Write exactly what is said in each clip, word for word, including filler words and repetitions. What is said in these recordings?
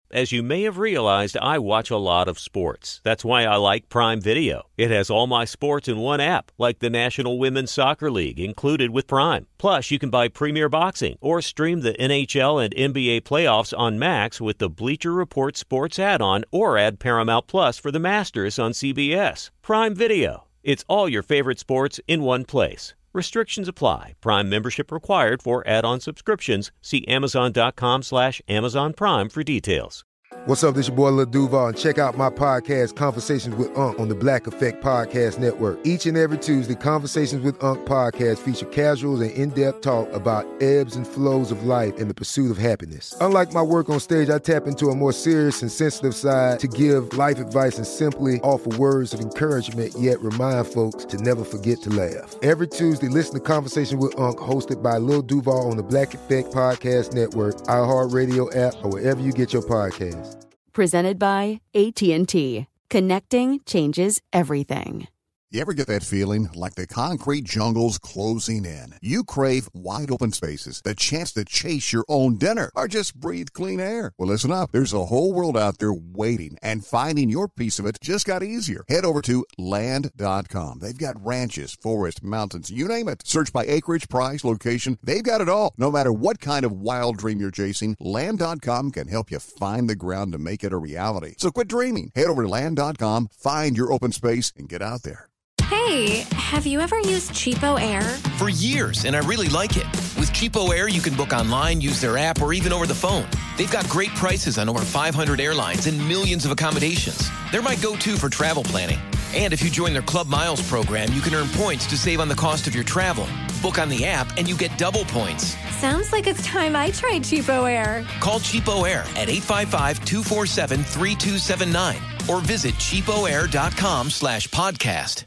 As you may have realized, I watch a lot of sports. That's why I like Prime Video. It has all my sports in one app, like the National Women's Soccer League, included with Prime. Plus, you can buy Premier Boxing or stream the N H L and N B A playoffs on Max with the Bleacher Report Sports add-on, or add Paramount Plus for the Masters on C B S. Prime Video. It's all your favorite sports in one place. Restrictions apply. Prime membership required for add-on subscriptions. See Amazon.com slash Amazon Prime for details. What's up, this your boy Lil Duval, and check out my podcast, Conversations with Unc, on the Black Effect Podcast Network. Each and every Tuesday, Conversations with Unc podcast feature casuals and in-depth talk about ebbs and flows of life and the pursuit of happiness. Unlike my work on stage, I tap into a more serious and sensitive side to give life advice and simply offer words of encouragement, yet remind folks to never forget to laugh. Every Tuesday, listen to Conversation with Unc, hosted by Lil Duval on the Black Effect Podcast Network, iHeartRadio app, or wherever you get your podcasts. Presented by A T and T. Connecting changes everything. You ever get that feeling like the concrete jungle's closing in? You crave wide open spaces, the chance to chase your own dinner, or just breathe clean air. Well, listen up. There's a whole world out there waiting, and finding your piece of it just got easier. Head over to land dot com. They've got ranches, forests, mountains, you name it. Search by acreage, price, location. They've got it all. No matter what kind of wild dream you're chasing, land dot com can help you find the ground to make it a reality. So quit dreaming. Head over to land dot com, find your open space, and get out there. Hey, have you ever used Cheapo Air? For years, and I really like it. With Cheapo Air, you can book online, use their app, or even over the phone. They've got great prices on over five hundred airlines and millions of accommodations. They're my go-to for travel planning. And if you join their Club Miles program, you can earn points to save on the cost of your travel. Book on the app, and you get double points. Sounds like it's time I tried Cheapo Air. Call Cheapo Air at eight five five, two four seven, three two seven nine or visit cheapoair.com slash podcast.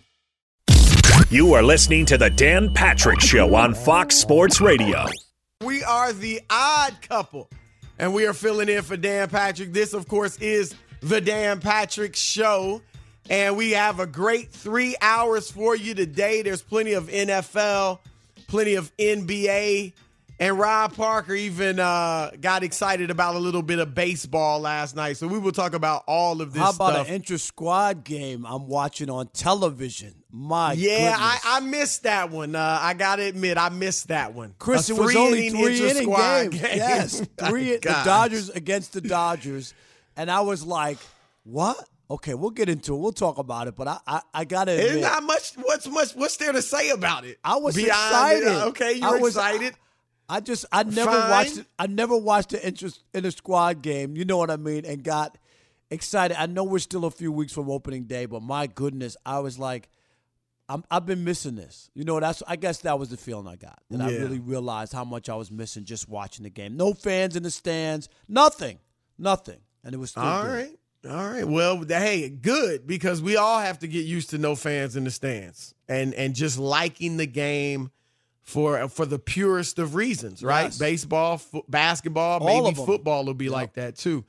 You are listening to The Dan Patrick Show on Fox Sports Radio. We are the odd couple, and we are filling in for Dan Patrick. This, of course, is The Dan Patrick Show, and we have a great three hours for you today. There's plenty of N F L, plenty of N B A, and Rob Parker even uh, got excited about a little bit of baseball last night, so we will talk about all of this stuff. How about stuff. An intra-squad game I'm watching on television? My yeah, I, goodness. I missed that one. Uh, I got to admit, I missed that one. Chris, a it was only three inning game. game. Yes, three. The God. Dodgers against the Dodgers. And I was like, what? Okay, we'll get into it. We'll talk about it. But I I, I got to admit. There's not much. What's much? What's there to say about it? I was Beyond excited. It, okay, you're I was, excited. I, I just, I never Fine. watched it. I never watched the inter, inter-squad game. You know what I mean? And got excited. I know we're still a few weeks from opening day, but my goodness, I was like, I'm, I've been missing this. You know, that's. I guess that was the feeling I got. And yeah. I really realized how much I was missing just watching the game. No fans in the stands. Nothing. Nothing. And it was still All good. right. All right. Well, hey, good, because we all have to get used to no fans in the stands and and just liking the game for for the purest of reasons, right? Yes. Baseball, fo- basketball, All maybe of them. football will be Yep. like that too.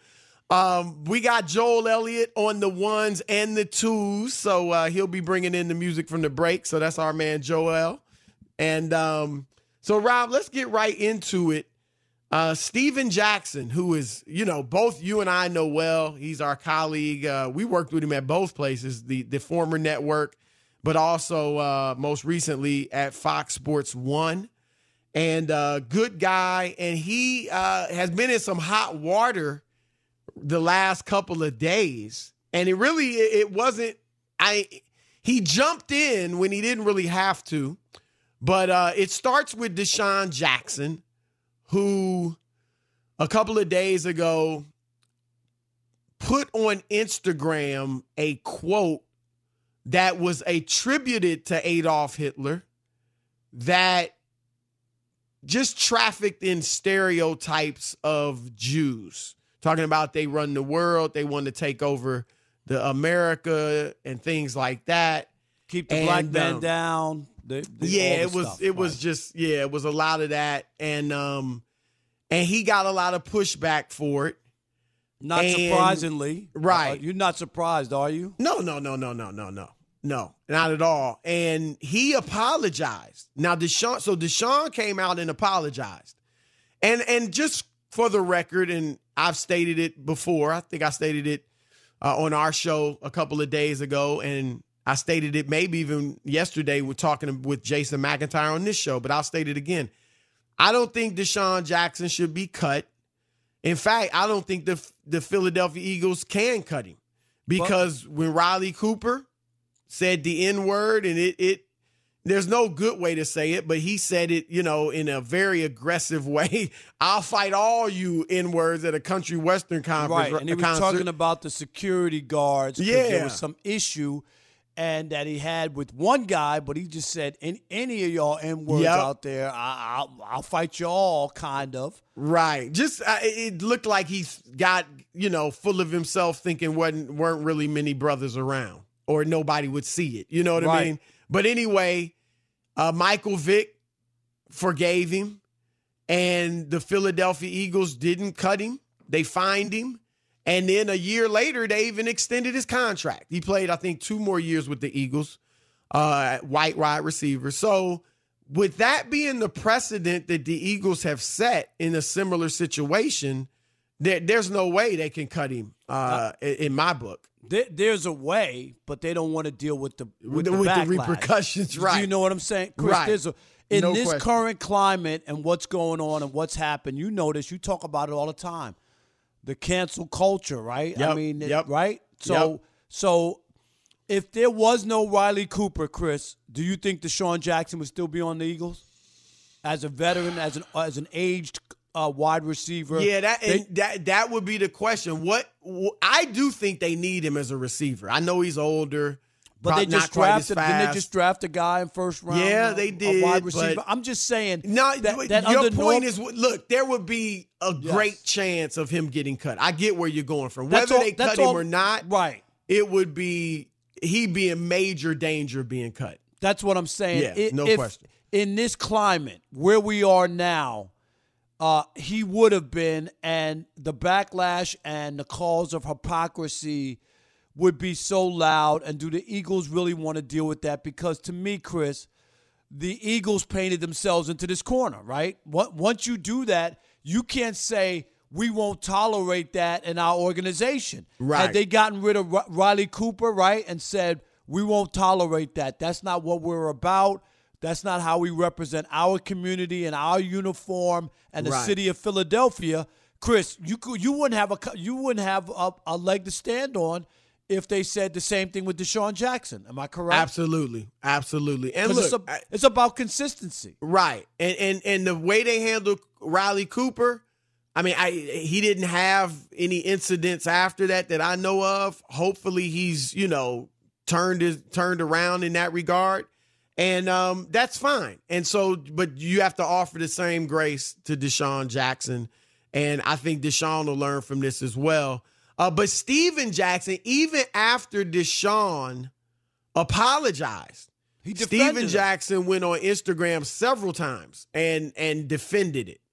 Um, we got Joel Elliott on the ones and the twos, so uh, he'll be bringing in the music from the break. So that's our man Joel. And um, so, Rob, let's get right into it. Uh, Steven Jackson, who is, you know, both you and I know well. He's our colleague. Uh, we worked with him at both places, the, the former network, but also uh, most recently at Fox Sports One. And uh, good guy. And he uh, has been in some hot water the last couple of days. And it really, it wasn't, I, he jumped in when he didn't really have to. But uh, it starts with Deshaun Jackson, who a couple of days ago put on Instagram a quote that was attributed to Adolf Hitler that just trafficked in stereotypes of Jews, talking about they run the world, they want to take over the America and things like that. Keep the And, black man um, down. The, the, yeah, all the it was stuff, it was right. just yeah, it was a lot of that, and um, and he got a lot of pushback for it. Not and- surprisingly, right? Uh, you're not surprised, are you? No, no, no, no, no, no, no, no, not at all. And he apologized. Now Deshaun, so Deshaun came out and apologized, and and just for the record, and I've stated it before, I think I stated it uh, on our show a couple of days ago, and I stated it maybe even yesterday we're talking with Jason McIntyre on this show, but I'll state it again. I don't think Deshaun Jackson should be cut. In fact, I don't think the the Philadelphia Eagles can cut him because but, when Riley Cooper said the N-word, and it it there's no good way to say it, but he said it, you know, in a very aggressive way. I'll fight all you N-words at a country western conference. Right, and he was concert. talking about the security guards. Yeah. There was some issue and that he had with one guy, but he just said, in any of y'all N-words yep. out there, I, I'll, I'll fight you all, kind of. Right. Just uh, it looked like he's got, you know, full of himself, thinking wasn't, weren't really many brothers around or nobody would see it. You know what right. I mean? But anyway, uh, Michael Vick forgave him, and the Philadelphia Eagles didn't cut him. They fined him. And then a year later, they even extended his contract. He played, I think, two more years with the Eagles, uh, white wide receiver. So with that being the precedent that the Eagles have set in a similar situation, there, there's no way they can cut him uh, uh, in my book. There, there's a way, but they don't want to deal with the with, with, the, with the backlash. repercussions, right? Do you know what I'm saying, Chris? Right. There's a, in No this question. current climate and what's going on and what's happened, you notice, you talk about it all the time. The cancel culture, right? Yep, I mean, it- yep. right? So, Yep. so if there was no Riley Cooper, Chris, do you think Deshaun Jackson would still be on the Eagles as a veteran, as an as an aged uh, wide receiver? Yeah, that They- and that that would be the question. What I do think they need him as a receiver. I know he's older, but they probably just not quite as drafted. Didn't they fast. just draft a guy in first round? Yeah, a- they a did, wide receiver. but- I'm just saying. No, that, that your under point norm- is, look, there would be a Yes. great chance of him getting cut. I get where you're going from. That's Whether all- they that's cut him all- or not, right? it would be he'd be in major danger of being cut. That's what I'm saying. Yeah, I- no if, question. In this climate, where we are now, uh, he would have been, and the backlash and the calls of hypocrisy would be so loud. And do the Eagles really want to deal with that? Because to me, Chris, the Eagles painted themselves into this corner, right? What- Once you do that, you can't say, we won't tolerate that in our organization. Right. Had they gotten rid of R- Riley Cooper, right, and said, we won't tolerate that. That's not what we're about. That's not how we represent our community and our uniform and the Right. city of Philadelphia. Chris, you could, you wouldn't have a co- you wouldn't have a, a leg to stand on if they said the same thing with Deshaun Jackson. Am I correct? Absolutely, absolutely. And 'Cause look, it's, a- I- it's about consistency. right, and and and the way they handled Riley Cooper, I mean, I he didn't have any incidents after that that I know of. Hopefully, he's you know turned his turned around in that regard, and um, that's fine. And so, but you have to offer the same grace to Deshaun Jackson, and I think Deshaun will learn from this as well. Uh, but Steven Jackson, even after Deshaun apologized, He defended Steven him. Jackson went on Instagram several times and and defended it.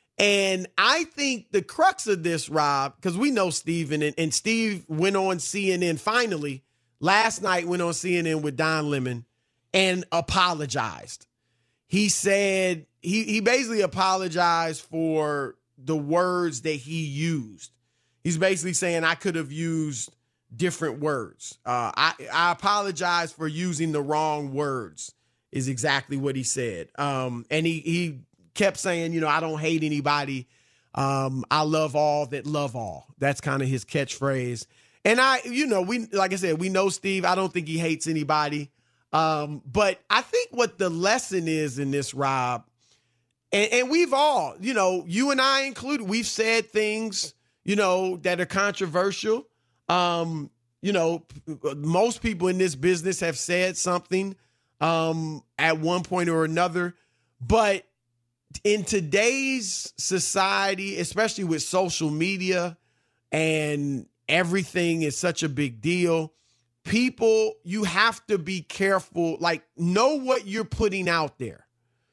And I think the crux of this, Rob, because we know Steven, and, and Steve went on C N N finally last night, went on C N N with Don Lemon and apologized. He said, he, he basically apologized for the words that he used. He's basically saying, I could have used different words. Uh, I, I apologize for using the wrong words, is exactly what he said. Um, and he, he kept saying, you know, I don't hate anybody. Um, I love all that love all. That's kind of his catchphrase. And I, you know, we, like I said, we know Steve. I don't think he hates anybody. Um, but I think what the lesson is in this, Rob, and, and we've all, you know, you and I included, we've said things, you know, that are controversial. Um, you know, p- most people in this business have said something um, at one point or another. But in today's society, especially with social media and everything is such a big deal, people, you have to be careful, like know what you're putting out there.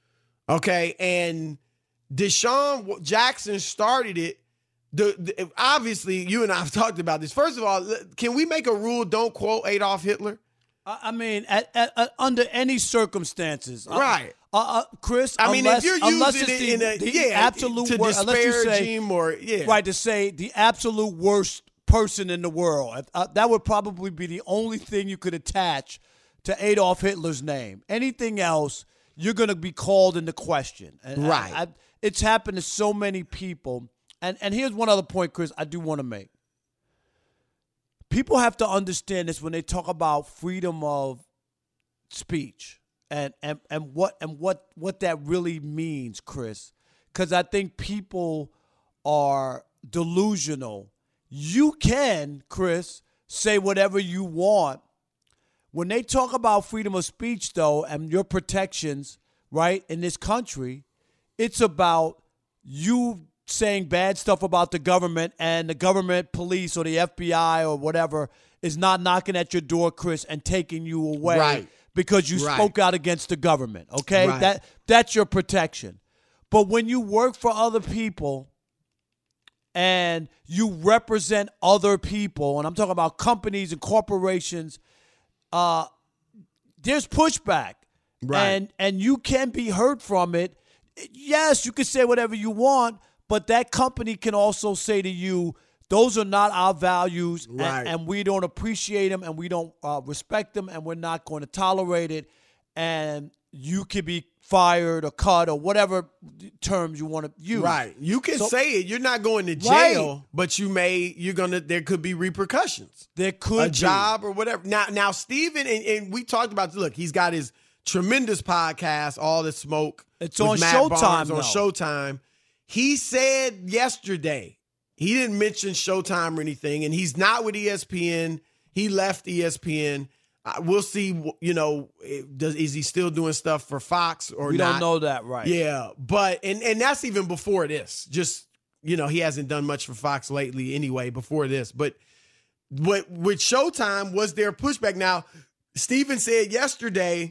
Okay. And Deshaun Jackson started it. The, the obviously you and I have talked about this. First of all, can we make a rule? Don't quote Adolf Hitler. I mean, at, at, at, under any circumstances, right? Uh, uh, Chris, I mean, unless, if you're unless using it's it the, in a the yeah, absolute to worst, unless you disparage say, him or yeah, right, to say the absolute worst person in the world, uh, that would probably be the only thing you could attach to Adolf Hitler's name. Anything else, you're going to be called into question. And right. I, I, it's happened to so many people. And and here's one other point, Chris, I do want to make. People have to understand this when they talk about freedom of speech and and, and what and what what that really means, Chris. Because I think people are delusional. You can, Chris, say whatever you want. When they talk about freedom of speech, though, and your protections, right, in this country, it's about you saying bad stuff about the government, and the government, police, or the F B I or whatever is not knocking at your door, Chris, and taking you away right. because you right. spoke out against the government, okay? Right. That that's your protection. But when you work for other people and you represent other people, and I'm talking about companies and corporations, uh, there's pushback. Right. And and you can be hurt from it. Yes, you can say whatever you want, but that company can also say to you, those are not our values, right. and, and we don't appreciate them, and we don't uh, respect them, and we're not going to tolerate it. And you could be fired or cut or whatever terms you want to use. Right. You can so, say it. You're not going to jail, right. but you may, you're going to, there could be repercussions. There could A be. job or whatever. Now, now Steven, and, and we talked about, look, he's got his tremendous podcast, All the Smoke. It's with on Matt Showtime, Barnes, though. on Showtime. He said yesterday, he didn't mention Showtime or anything, and he's not with E S P N. He left E S P N. Uh, we'll see, you know, does is he still doing stuff for Fox or we not? We don't know that, right? Yeah, but, and, and that's even before this. Just, you know, he hasn't done much for Fox lately anyway, before this. But what with Showtime was their pushback. Now, Steven said yesterday,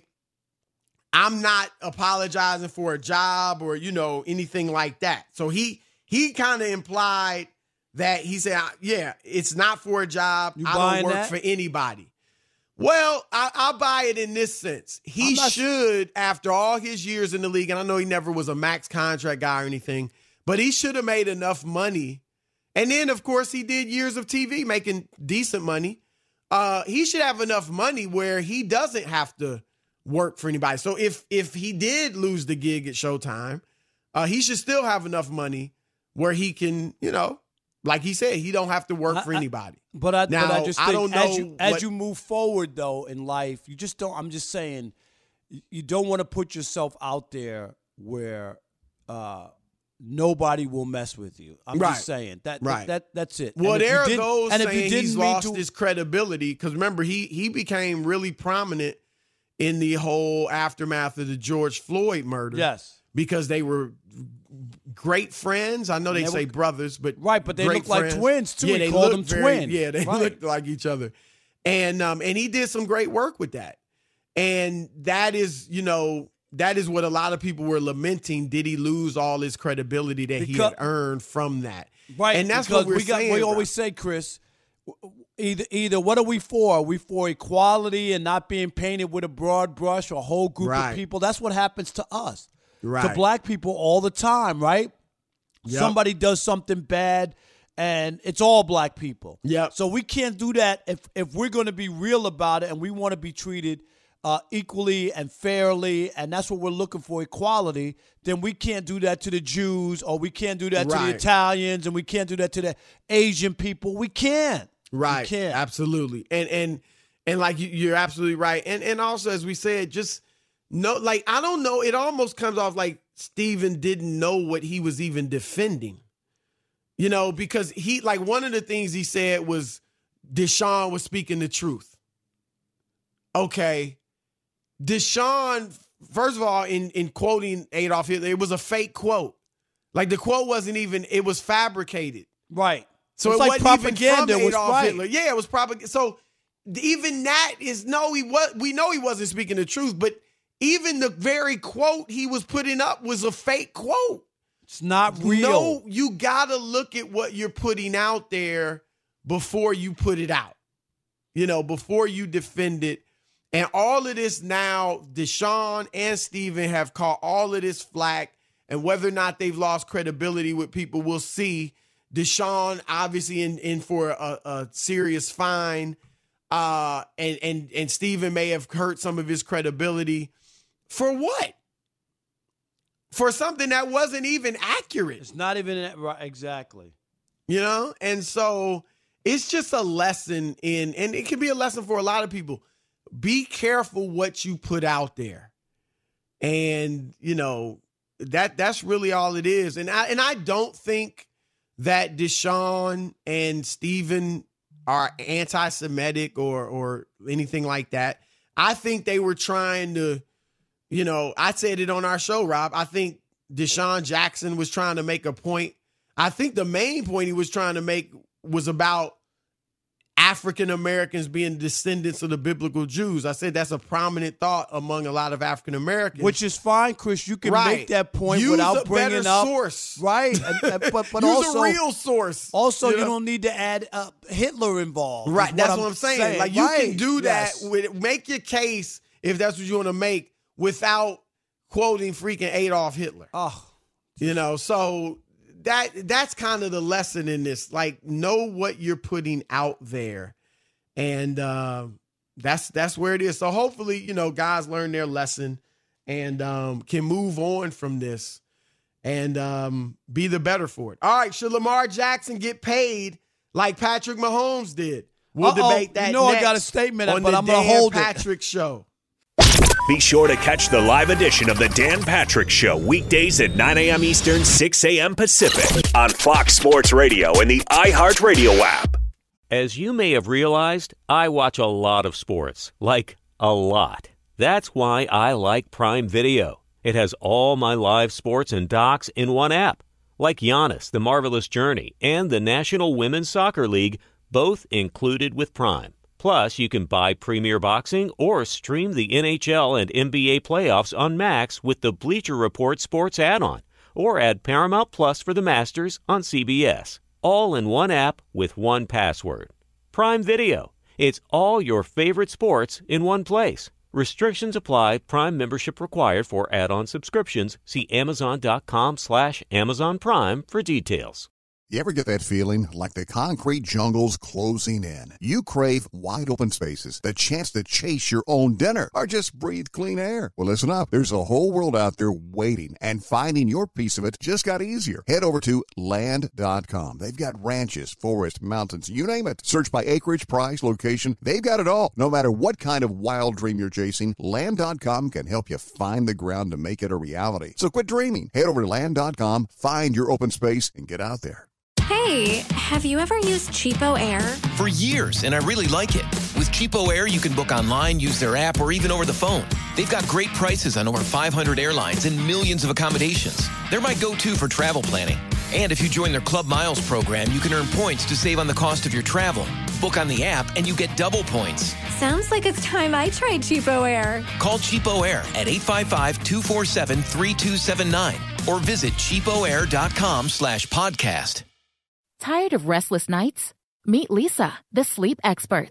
I'm not apologizing for a job or, you know, anything like that. So he he kind of implied that he said, yeah, it's not for a job. You I buying don't work that? for anybody. Well, I, I'll buy it in this sense. He not- should, after all his years in the league, and I know he never was a max contract guy or anything, but he should have made enough money. And then, of course, he did years of T V making decent money. Uh, he should have enough money where he doesn't have to work for anybody. So if if he did lose the gig at Showtime, uh, he should still have enough money where he can, you know, like he said, he don't have to work I, for anybody. I, but I, now, but I just I think don't know as you as what, you move forward though in life, you just don't. I'm just saying, you don't want to put yourself out there where uh, nobody will mess with you. I'm Right. just saying that, Right. that, that that's it. Well, And if you there are didn't- those and if you saying didn't he's mean lost to- his credibility because remember he he became really prominent in the whole aftermath of the George Floyd murder. Yes. Because they were great friends. I know they, They say were- brothers, but Right, but they great look like friends. twins, too. Yeah, He they called looked them very- twins. Yeah, they Right. looked like each other. And um and he did some great work with that. And that is, you know, that is what a lot of people were lamenting. Did he lose all his credibility that he Because- had earned from that? Right, And that's because what we're we got. saying. We bro. always say, Chris, either either what are we for? Are we for equality and not being painted with a broad brush or a whole group Right. of people? That's what happens to us, to Right. black people all the time, right? Yep. Somebody does something bad, and it's all black people. Yep. So we can't do that if if we're going to be real about it and we want to be treated uh, equally and fairly, and that's what we're looking for, equality, then we can't do that to the Jews, or we can't do that to Right. the Italians, and we can't do that to the Asian people. We can't. Right. We can't. Absolutely. And and and like you, you're absolutely right. And and also as we said, just no, like I don't know. It almost comes off like Steven didn't know what he was even defending. You know, because he like one of the things he said was Deshaun was speaking the truth. Okay. Deshaun, first of all, in, in quoting Adolf Hitler, it was a fake quote. Like the quote wasn't even, it was fabricated. Right. So It's it like wasn't propaganda even from was Adolf right. Hitler. Yeah, it was propaganda. So even that is no, he was. We know he wasn't speaking the truth, but even the very quote he was putting up was a fake quote. It's not real. No, you gotta look at what you're putting out there before you put it out. You know, before you defend it. And all of this now, Deshaun and Steven have caught all of this flack. And whether or not they've lost credibility with people, we'll see. Deshaun obviously in, in for a, a serious fine. Uh, and, and, and Steven may have hurt some of his credibility. For what? For something that wasn't even accurate. It's not even right, exactly. You know? And so it's just a lesson in, and it can be a lesson for a lot of people. Be careful what you put out there. And, you know, that that's really all it is. And I and I don't think that Deshaun and Steven are anti-Semitic or or anything like that. I think they were trying to, you know, I said it on our show, Rob. I think Deshaun Jackson was trying to make a point. I think the main point he was trying to make was about African Americans being descendants of the biblical Jews. I said that's a prominent thought among a lot of African Americans, which is fine, Chris. You can right. make that point Use without a bringing better up source, right? And, and, but but Use also a real source. Also, you, you know? don't need to add uh, Hitler involved. Right. What that's I'm what I'm saying. saying. Like you right. can do that. Yes. With make your case if that's what you want to make without quoting freaking Adolf Hitler. Oh, you know. So that that's kind of the lesson in this. Like, know what you're putting out there. And uh, that's that's where it is. So hopefully, you know, guys learn their lesson and um, can move on from this and um, be the better for it. All right, should Lamar Jackson get paid like Patrick Mahomes did? We'll Uh-oh. debate that. You know next I got a statement, on but the I'm going to Dan hold Patrick it. Show. Be sure to catch the live edition of the Dan Patrick Show weekdays at nine a.m. Eastern, six a.m. Pacific on Fox Sports Radio and the iHeartRadio app. As you may have realized, I watch a lot of sports, like a lot. That's why I like Prime Video. It has all my live sports and docs in one app, like Giannis, The Marvelous Journey, and the National Women's Soccer League, both included with Prime. Plus, you can buy Premier Boxing or stream the N H L and N B A playoffs on Max with the Bleacher Report Sports add-on, or add Paramount Plus for the Masters on C B S. All in one app with one password. Prime Video. It's all your favorite sports in one place. Restrictions apply. Prime membership required for add-on subscriptions. See Amazon.com slash Amazon Prime for details. You ever get that feeling like the concrete jungle's closing in? You crave wide open spaces, the chance to chase your own dinner, or just breathe clean air. Well, listen up. There's a whole world out there waiting, and finding your piece of it just got easier. Head over to land dot com. They've got ranches, forests, mountains, you name it. Search by acreage, price, location. They've got it all. No matter what kind of wild dream you're chasing, land dot com can help you find the ground to make it a reality. So quit dreaming. Head over to land dot com, find your open space, and get out there. Hey, have you ever used Cheapo Air? For years, and I really like it. With Cheapo Air, you can book online, use their app, or even over the phone. They've got great prices on over five hundred airlines and millions of accommodations. They're my go-to for travel planning. And if you join their Club Miles program, you can earn points to save on the cost of your travel. Book on the app, and you get double points. Sounds like it's time I tried Cheapo Air. Call Cheapo Air at eight five five, two four seven, three two seven nine or visit cheapoair.com slash podcast. Tired of restless nights? Meet Lisa, the sleep experts.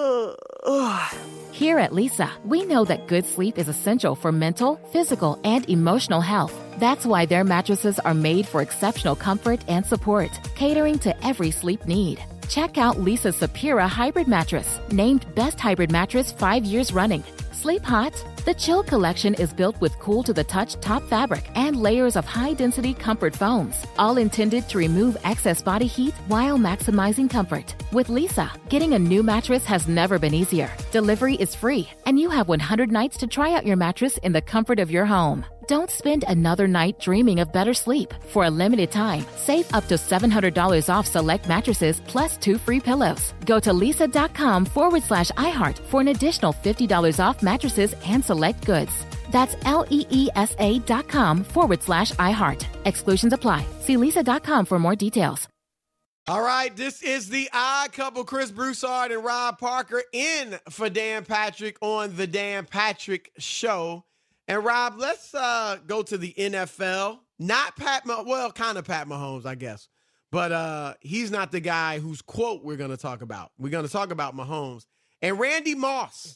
Here at Lisa, we know that good sleep is essential for mental, physical, and emotional health. That's why their mattresses are made for exceptional comfort and support, catering to every sleep need. Check out Lisa's Sapira Hybrid Mattress, named Best Hybrid Mattress five years running. Sleep hot? The Chill Collection is built with cool-to-the-touch top fabric and layers of high-density comfort foams, all intended to remove excess body heat while maximizing comfort. With Lisa, getting a new mattress has never been easier. Delivery is free, and you have one hundred nights to try out your mattress in the comfort of your home. Don't spend another night dreaming of better sleep. For a limited time, save up to seven hundred dollars off select mattresses plus two free pillows. Go to lisa.com forward slash iHeart for an additional fifty dollars off mattresses and select goods. That's L-E-E-S-A dot com forward slash iHeart. Exclusions apply. See lisa.com for more details. All right, this is the Odd Couple, Chris Broussard and Rob Parker in for Dan Patrick on the Dan Patrick Show. And Rob, let's uh, go to the N F L. Not Pat, Mah- well, kind of Pat Mahomes, I guess. But uh, he's not the guy whose quote we're going to talk about. We're going to talk about Mahomes. And Randy Moss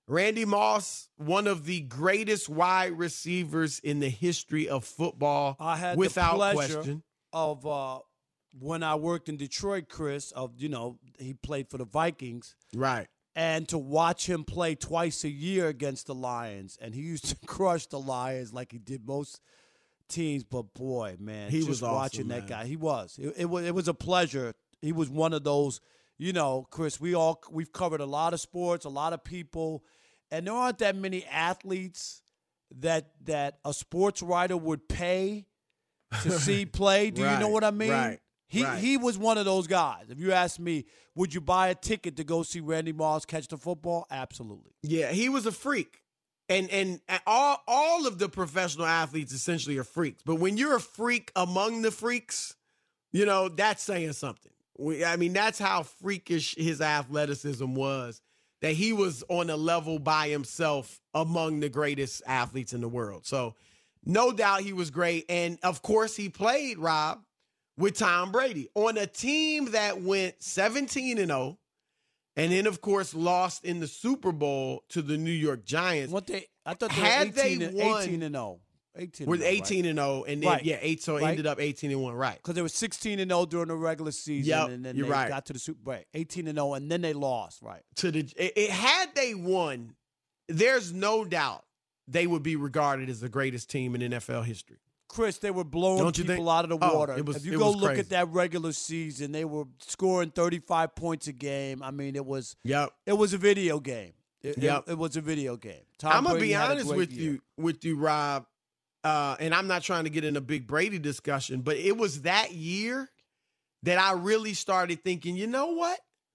Randy Moss, one of the greatest wide receivers in the history of football, I had without the pleasure question. of uh, when I worked in Detroit, Chris, of, you know, he played for the Vikings. Right. And to watch him play twice a year against the Lions. And he used to crush the Lions like he did most teams. But, boy, man, He just was awesome, watching man. that guy. He was. It, it was. It was a pleasure. He was one of those, you know, Chris, we all, we've covered a lot of sports, a lot of people. And there aren't that many athletes that that a sports writer would pay to see play. Do Right, you know what I mean? right, He right. he was one of those guys. If you ask me, would you buy a ticket to go see Randy Moss catch the football? Absolutely. Yeah, he was a freak. And and all all of the professional athletes essentially are freaks. But when you're a freak among the freaks, you know, that's saying something. We, I mean, that's how freakish his athleticism was, that he was on a level by himself among the greatest athletes in the world. So no doubt he was great. And, of course, he played, Rob, with Tom Brady on a team that went seventeen and oh and then, of course, lost in the Super Bowl to the New York Giants. What they? I thought they Had were eighteen, they and, won- eighteen and oh. eighteen With and oh, eighteen and oh, and then, Right. yeah, eight, so it Right. ended up eighteen and one, right. Because they were sixteen and oh during the regular season, Yep, and then you're they right. got to the Super Bowl. eighteen and oh, and then they lost, right? To the it, it- had they won, there's no doubt they would be regarded as the greatest team in N F L history. Chris, they were blowing Don't you people think? out of the Oh, water. it was- if you it go was look crazy. at that regular season, they were scoring thirty-five points a game. I mean, it was Yep. it was a video game. It, it- Yep. it, was a video game. Tom I'm gonna Brady be had a honest great with year. you, with you, Rob, uh, and I'm not trying to get in a big Brady discussion, but it was that year that I really started thinking, you know what?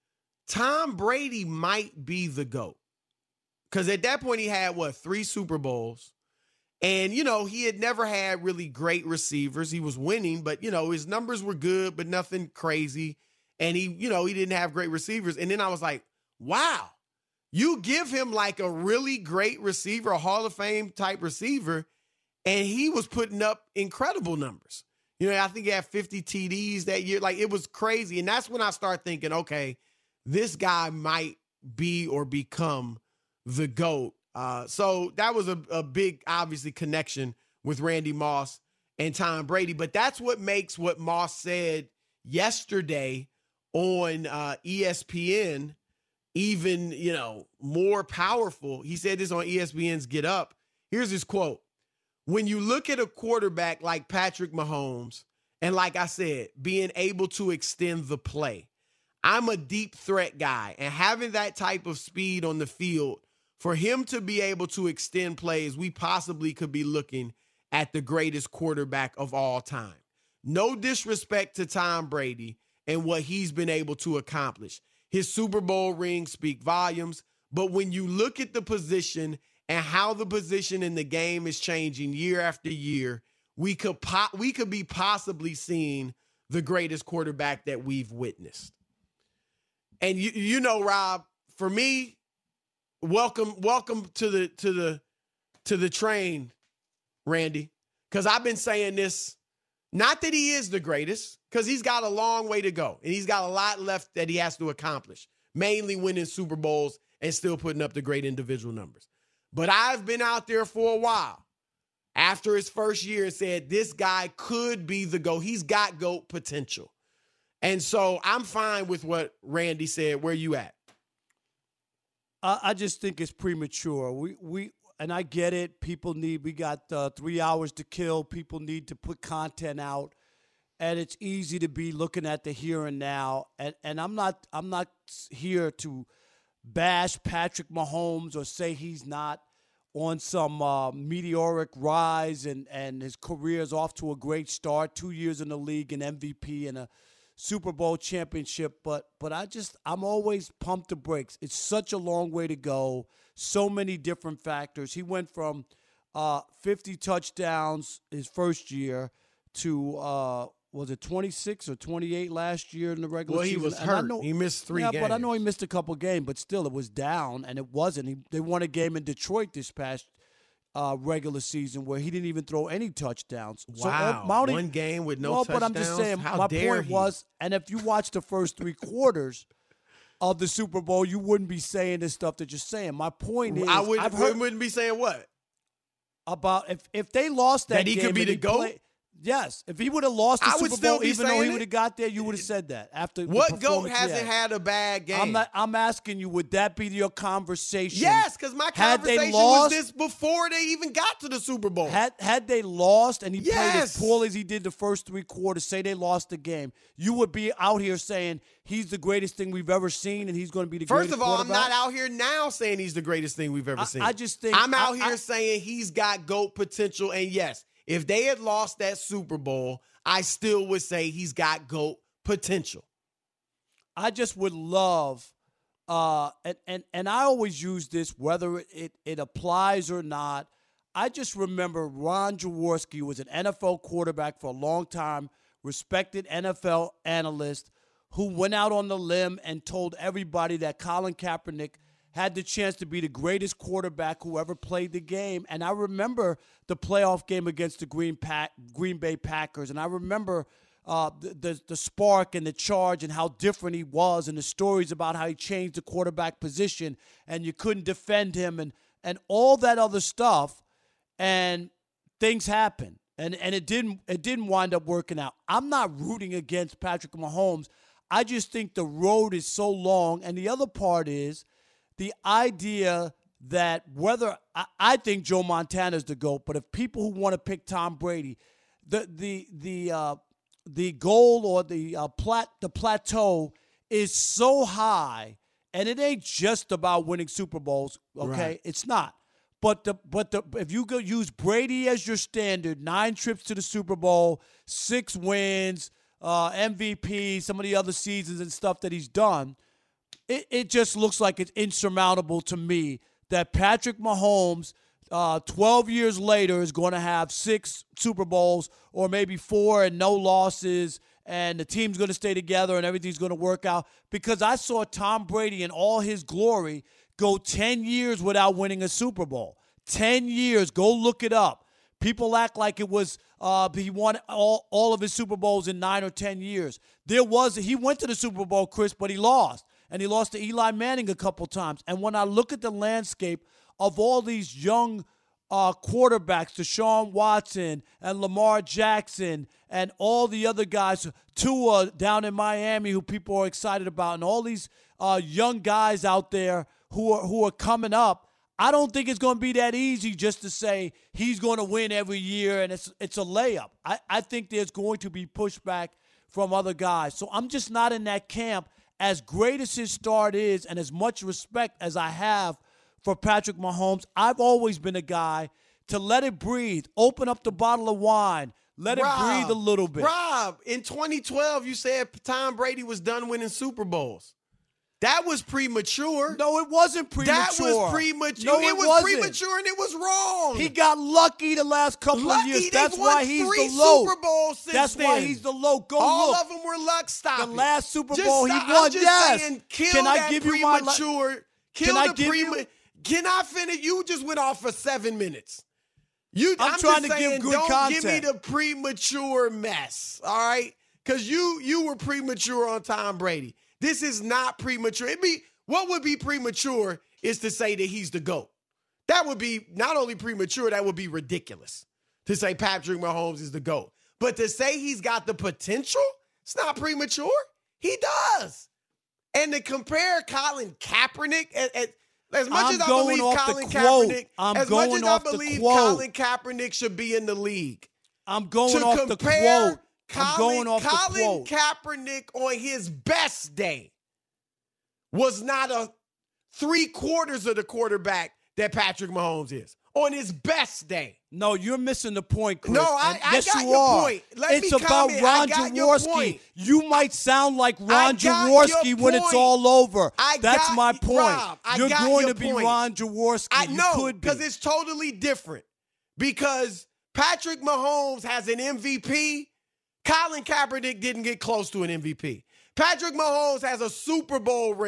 Tom Brady might be the GOAT. Because at that point he had, what, three Super Bowls. And, you know, he had never had really great receivers. He was winning, but, you know, his numbers were good, but nothing crazy. And he, you know, he didn't have great receivers. And then I was like, wow, you give him like a really great receiver, a Hall of Fame type receiver, and he was putting up incredible numbers. You know, I think he had fifty T Ds that year. Like, it was crazy. And that's when I start thinking, okay, this guy might be or become the GOAT. Uh, so that was a, a big, obviously, connection with Randy Moss and Tom Brady. But that's what makes what Moss said yesterday on uh, E S P N even, you know, more powerful. He said this on E S P N's Get Up. Here's his quote. When you look at a quarterback like Patrick Mahomes, and like I said, being able to extend the play, I'm a deep threat guy, and having that type of speed on the field, for him to be able to extend plays, we possibly could be looking at the greatest quarterback of all time. No disrespect to Tom Brady and what he's been able to accomplish. His Super Bowl rings speak volumes, but when you look at the position and how the position in the game is changing year after year, we could po- we could be possibly seeing the greatest quarterback that we've witnessed. And you you know, Rob, for me, welcome welcome to the to the to the train, Randy, because I've been saying this, not that he is the greatest, because he's got a long way to go and he's got a lot left that he has to accomplish, mainly winning Super Bowls and still putting up the great individual numbers. But I've been out there for a while after his first year and said this guy could be the GOAT. He's got GOAT potential. And so I'm fine with what Randy said. Where you at? I, I just think it's premature. We we and I get it. People need. We got uh, three hours to kill. People need to put content out, and it's easy to be looking at the here and now. And and I'm not I'm not here to bash Patrick Mahomes or say he's not on some uh, meteoric rise and and his career is off to a great start. Two years in the league, an M V P, and a Super Bowl championship, but but I just I'm always pumped the brakes. It's such a long way to go. So many different factors. He went from uh, fifty touchdowns his first year to uh, was it twenty-six or twenty-eight last year in the regular Well, he season? was And I hurt. know- He missed three yeah, games. but I know he missed a couple games, but still it was down, and it wasn't. He, they won a game in Detroit this past Uh, regular season where he didn't even throw any touchdowns. So, Wow, uh, Mounty- one game with no well, but I'm just touchdowns? saying, How my dare point he? was, and if you watch the first three quarters, of the Super Bowl, you wouldn't be saying this stuff that you're saying. My point is, I would, I've heard wouldn't be saying what? About if, if they lost that, that he game could be and the he GOAT? Play, yes. If he would have lost the I would Super still Bowl, be even though he saying would have it. got there, you would have said that. After What the GOAT performance hasn't he had. had a bad game? I'm, not, I'm asking you, would that be your conversation? Yes, because my Had they conversation lost- was this before they even got to the Super Bowl. Had had they lost and he played as Yes. poorly as he did the first three quarters, say they lost the game, you would be out here saying he's the greatest thing we've ever seen and he's going to be the First greatest of all, I'm quarterback? not out here now saying he's the greatest thing we've ever I- seen. I just think- I'm out I- here I- saying he's got GOAT potential. And yes, if they had lost that Super Bowl, I still would say he's got GOAT potential. I just would love, uh, and, and, and I always use this, whether it, it applies or not. I just remember Ron Jaworski was an N F L quarterback for a long time, respected N F L analyst, who went out on the limb and told everybody that Colin Kaepernick had the chance to be the greatest quarterback who ever played the game. And I remember the playoff game against the Green Pack, Green Bay Packers, and I remember uh, the, the the spark and the charge and how different he was, and the stories about how he changed the quarterback position and you couldn't defend him and and all that other stuff. And things happen, and and it didn't it didn't wind up working out. I'm not rooting against Patrick Mahomes. I just think the road is so long, and the other part is the idea that whether I, I think Joe Montana is the GOAT, but if people who want to pick Tom Brady, the the the uh, the goal or the uh, plat the plateau is so high, and it ain't just about winning Super Bowls. Okay, Right. It's not. But the but the if you go use Brady as your standard, nine trips to the Super Bowl, six wins, uh, M V P, some of the other seasons and stuff that he's done, it, it just looks like it's insurmountable to me that Patrick Mahomes, uh, twelve years later, is going to have six Super Bowls or maybe four and no losses, and the team's going to stay together and everything's going to work out. Because I saw Tom Brady in all his glory go ten years without winning a Super Bowl. ten years. Go look it up. People act like it was uh, he won all, all of his Super Bowls in nine or ten years. There was he went to the Super Bowl, Chris, but he lost. And he lost to Eli Manning a couple times. And when I look at the landscape of all these young uh, quarterbacks, Deshaun Watson and Lamar Jackson and all the other guys, Tua down in Miami, who people are excited about, and all these uh, young guys out there who are who are coming up, I don't think it's going to be that easy just to say he's going to win every year and it's it's a layup. I, I think there's going to be pushback from other guys. So I'm just not in that camp. As great as his start is and as much respect as I have for Patrick Mahomes, I've always been a guy to let it breathe, open up the bottle of wine, let Rob, it breathe a little bit. Rob, in twenty twelve, you said Tom Brady was done winning Super Bowls. That was premature. No, it wasn't premature. That was premature. No, it, it was wasn't. premature and it was wrong. He got lucky the last couple Lucky, of years. they've That's won why he's three the low. Super Bowls since That's then. why he's the low. Go All look. of them were luck. Stop The it. last Super Just Bowl stop. he won. I'm just Yes. saying, kill Can I that give you my li- premature. Kill Can I the give prema- you- Can I finish? You just went off for seven minutes. You, I'm I'm, trying just to give saying, good don't content. give me the premature mess. All right, because you you were premature on Tom Brady. This is not premature. It be what would be premature is to say that he's the GOAT. That would be not only premature, that would be ridiculous to say Patrick Mahomes is the GOAT. But to say he's got the potential, it's not premature. He does. And to compare Colin Kaepernick, as, as much I'm as I going believe off Colin the quote. Kaepernick, I'm as going much as off I the believe quote. Colin Kaepernick should be in the league, I'm going to off the compare quote. Colin, I'm going off Colin the quote. Kaepernick on his best day was not a three quarters of the quarterback that Patrick Mahomes is on his best day. No, you're missing the point, Chris. No, I- And I yes, got you your are. point. Let it's me about comment. I Ron got your Jaworski. point. You might sound like I Ron got your Jaworski when it's point. all over. I That's got- my point. Rob, I you're got going your to be point. Ron Jaworski. I you know, could be. because it's totally different. Because Patrick Mahomes has an M V P. Colin Kaepernick didn't get close to an M V P. Patrick Mahomes has a Super Bowl ring.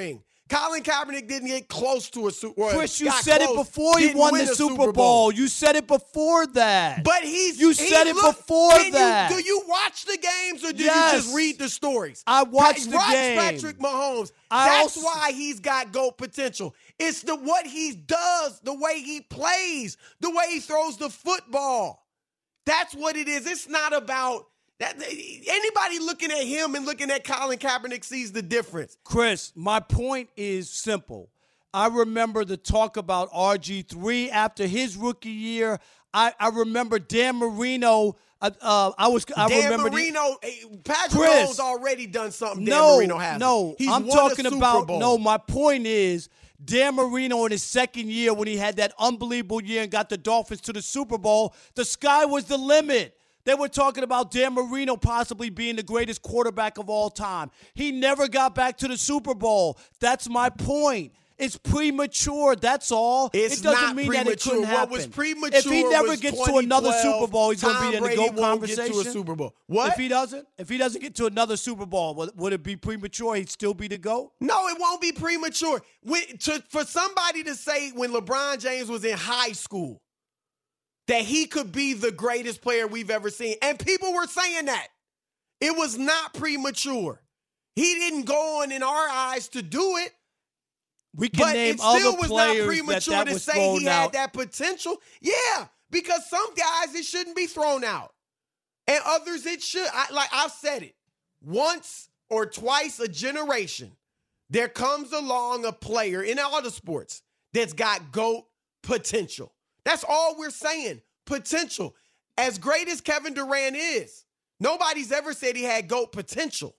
Colin Kaepernick didn't get close to a Super Bowl. Chris, you said close, it before he won the Super, Super Bowl. Bowl. You said it before that. But he's You he, said it look, before that. You, do you watch the games or do yes. you just read the stories? I watched the watch game. Patrick Mahomes. I That's also, why he's got GOAT potential. It's the what he does, the way he plays, the way he throws the football. That's what it is. It's not about that. Anybody looking at him and looking at Colin Kaepernick sees the difference. Chris, my point is simple. I remember the talk about R G three after his rookie year. I, I remember Dan Marino. Uh, uh, I was. I Dan remember Marino. The, Patrick Chris, Mahomes already done something. No, Dan Marino has. no. He's I'm won talking a Super about. Bowl. No, my point is Dan Marino in his second year when he had that unbelievable year and got the Dolphins to the Super Bowl. The sky was the limit. They were talking about Dan Marino possibly being the greatest quarterback of all time. He never got back to the Super Bowl. That's my point. It's premature. That's all. It's it doesn't not mean premature. that it couldn't happen. What was premature if he never was gets to another Super Bowl, he's going to be in the Brady GOAT won't conversation. Get to a Super Bowl. What? If he doesn't? If he doesn't get to another Super Bowl, would, would it be premature? He'd still be the GOAT? No, it won't be premature. When, to, for somebody to say when LeBron James was in high school that he could be the greatest player we've ever seen, and people were saying that, it was not premature. He didn't go on in our eyes to do it. We can but name it still other was players not premature that, that to was say he out. had that potential. Yeah, because some guys it shouldn't be thrown out, and others it should. I, like I've said it once or twice a generation, there comes along a player in all the sports that's got GOAT potential. That's all we're saying. Potential. As great as Kevin Durant is, nobody's ever said he had GOAT potential.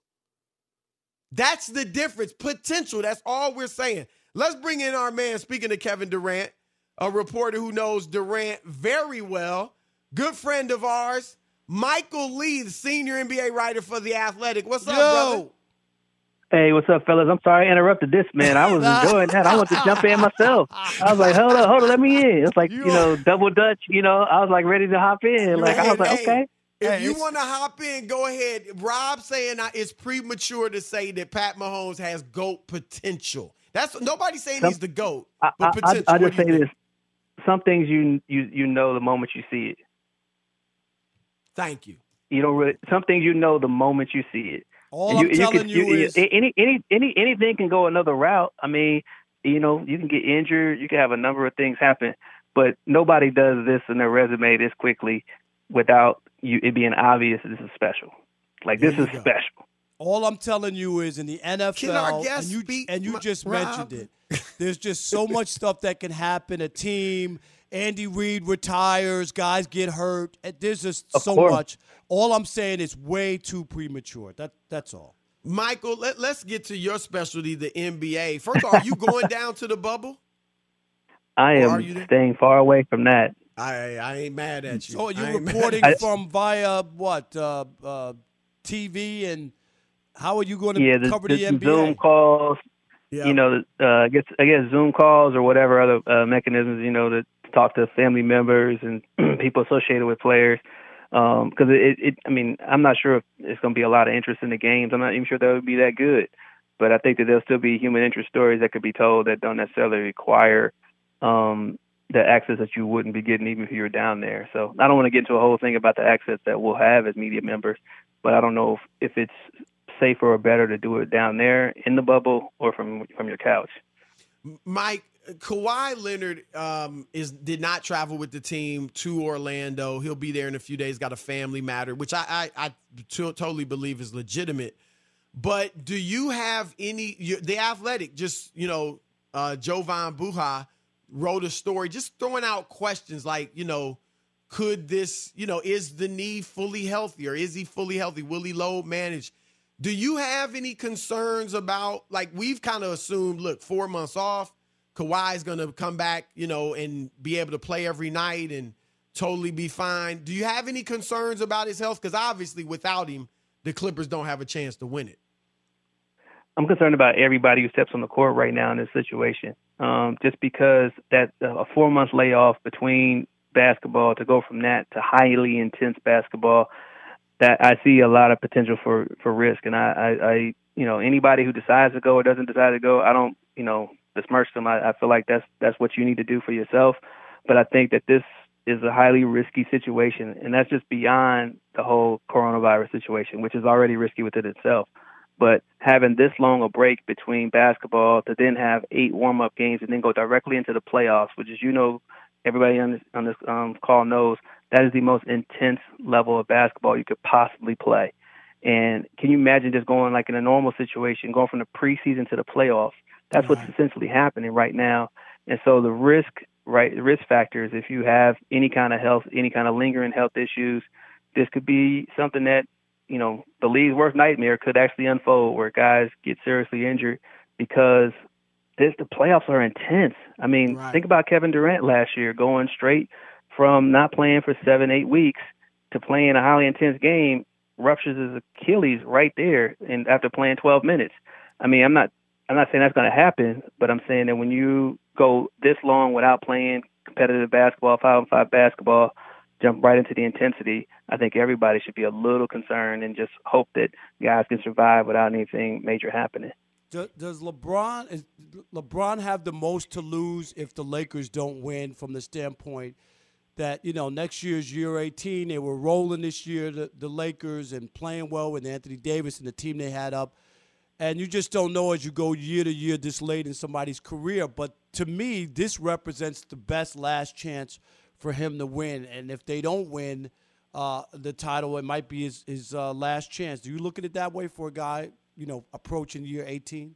That's the difference. Potential. That's all we're saying. Let's bring in our man, speaking of Kevin Durant, a reporter who knows Durant very well, good friend of ours, Michael Lee, the senior N B A writer for The Athletic. What's up, Yo. brother? Hey, what's up, fellas? I'm sorry I interrupted this, man. I was enjoying that. I want to jump in myself. I was like, hold on, hold on, let me in. It's like, you, you know, double dutch, you know. I was like ready to hop in. Like, I was like, okay. If Hey, you it's- want to hop in, go ahead. Rob saying it's premature to say that Pat Mahomes has GOAT potential. That's nobody's saying Some, he's the GOAT, I, but I, potential. I, I just what do say you this: think? some things you you you know the moment you see it. Thank you. You don't really. Some things you know the moment you see it. All And I'm you, telling can, you, you is any any any anything can go another route. I mean, you know, you can get injured. You can have a number of things happen, but nobody does this in their resume this quickly without you it being obvious this is special. Like this There is you go. special. all I'm telling you is in the N F L, Can our guest and you, speak, and you my- just Rob? mentioned it, there's just so much stuff that can happen. A team, Andy Reid retires, guys get hurt. and There's just Of so course. much. All I'm saying is way too premature. That That's all. Michael, let, let's get to your specialty, the N B A. First of all, are you going down to the bubble? I Or are you am there? staying far away from that. I I ain't mad at you. So are I you ain't mad reporting at you. from via what? Uh, uh, T V, and how are you going to Yeah, the, cover the, the, N B A? Zoom calls. Yeah. You know, uh, I guess I guess Zoom calls or whatever other uh, mechanisms. You know, to talk to family members and people associated with players. Because um, it, it, I mean, I'm not sure if it's going to be a lot of interest in the games. I'm not even sure that would be that good. But I think that there'll still be human interest stories that could be told that don't necessarily require um, the access that you wouldn't be getting even if you were down there. So I don't want to get into a whole thing about the access that we'll have as media members, but I don't know if, if it's safer or better to do it down there in the bubble or from from your couch. Mike, Kawhi Leonard um, is did not travel with the team to Orlando. He'll be there in a few days. Got a family matter, which I I, I to- totally believe is legitimate. But do you have any? You, the Athletic, just you know, uh, Jovan Buha wrote a story, just throwing out questions like, you know, could this, you know, is the knee fully healthy or is he fully healthy? Will he load manage? Do you have any concerns about, like, we've kind of assumed, look, four months off, Kawhi's going to come back, you know, and be able to play every night and totally be fine. Do you have any concerns about his health? Because obviously without him, the Clippers don't have a chance to win it. I'm concerned about everybody who steps on the court right now in this situation. Um, just because that uh, a four month layoff between basketball to go from that to highly intense basketball, that I see a lot of potential for, for risk. And I, I, I, you know, anybody who decides to go or doesn't decide to go, I don't, you know, besmirch them. I, I feel like that's that's what you need to do for yourself. But I think that this is a highly risky situation, and that's just beyond the whole coronavirus situation, which is already risky within itself. But having this long a break between basketball to then have eight warm-up games and then go directly into the playoffs, which is, you know, everybody on this, on this um, call knows that is the most intense level of basketball you could possibly play. And can you imagine just going like in a normal situation, going from the preseason to the playoffs? That's right. What's essentially happening right now. And so the risk, right, the risk factors, if you have any kind of health, any kind of lingering health issues, this could be something that, you know, the league's worst nightmare could actually unfold where guys get seriously injured because this, the playoffs are intense. I mean, right. Think about Kevin Durant last year going straight from not playing for seven, eight weeks to playing a highly intense game, ruptures his Achilles right there, and after playing twelve minutes. I mean, I'm not, I'm not saying that's going to happen, but I'm saying that when you go this long without playing competitive basketball, five on five basketball, jump right into the intensity, I think everybody should be a little concerned and just hope that guys can survive without anything major happening. Does LeBron is LeBron have the most to lose if the Lakers don't win, from the standpoint that, you know, next year's year eighteen, they were rolling this year, the, the Lakers, and playing well with Anthony Davis and the team they had up. And you just don't know as you go year to year this late in somebody's career. But to me, this represents the best last chance for him to win. And if they don't win uh, the title, it might be his, his uh, last chance. Do you look at it that way for a guy, you know, approaching year eighteen?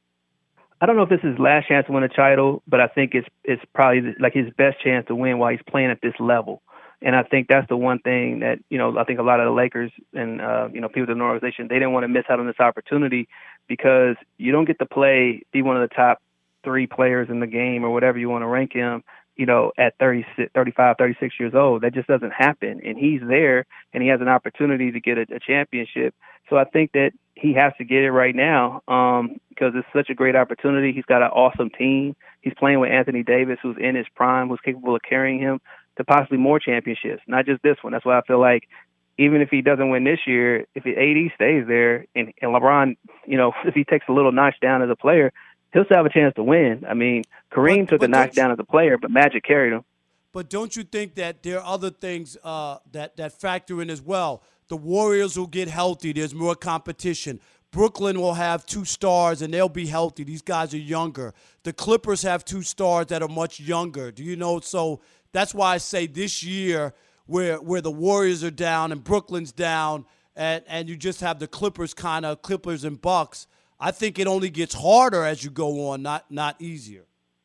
I don't know if this is his last chance to win a title, but I think it's it's probably like his best chance to win while he's playing at this level. And I think that's the one thing that, you know, I think a lot of the Lakers and, uh, you know, people in the organization, they didn't want to miss out on this opportunity because you don't get to play, be one of the top three players in the game or whatever you want to rank him, you know, at thirty-six, thirty-five, thirty-six years old. That just doesn't happen. And he's there and he has an opportunity to get a, a championship. So I think that he has to get it right now um, because it's such a great opportunity. He's got an awesome team. He's playing with Anthony Davis, who's in his prime, who's capable of carrying him to possibly more championships, not just this one. That's why I feel like even if he doesn't win this year, if A D stays there and, and LeBron, you know, if he takes a little notch down as a player, he'll still have a chance to win. I mean, Kareem but, took but a notch down as a player, but Magic carried him. But don't you think that there are other things uh, that, that factor in as well? The Warriors will get healthy. There's more competition. Brooklyn will have two stars, and they'll be healthy. These guys are younger. The Clippers have two stars that are much younger. Do you know? So that's why I say this year where where the Warriors are down and Brooklyn's down and, and you just have the Clippers kind of, Clippers and Bucks, I think it only gets harder as you go on, not not easier.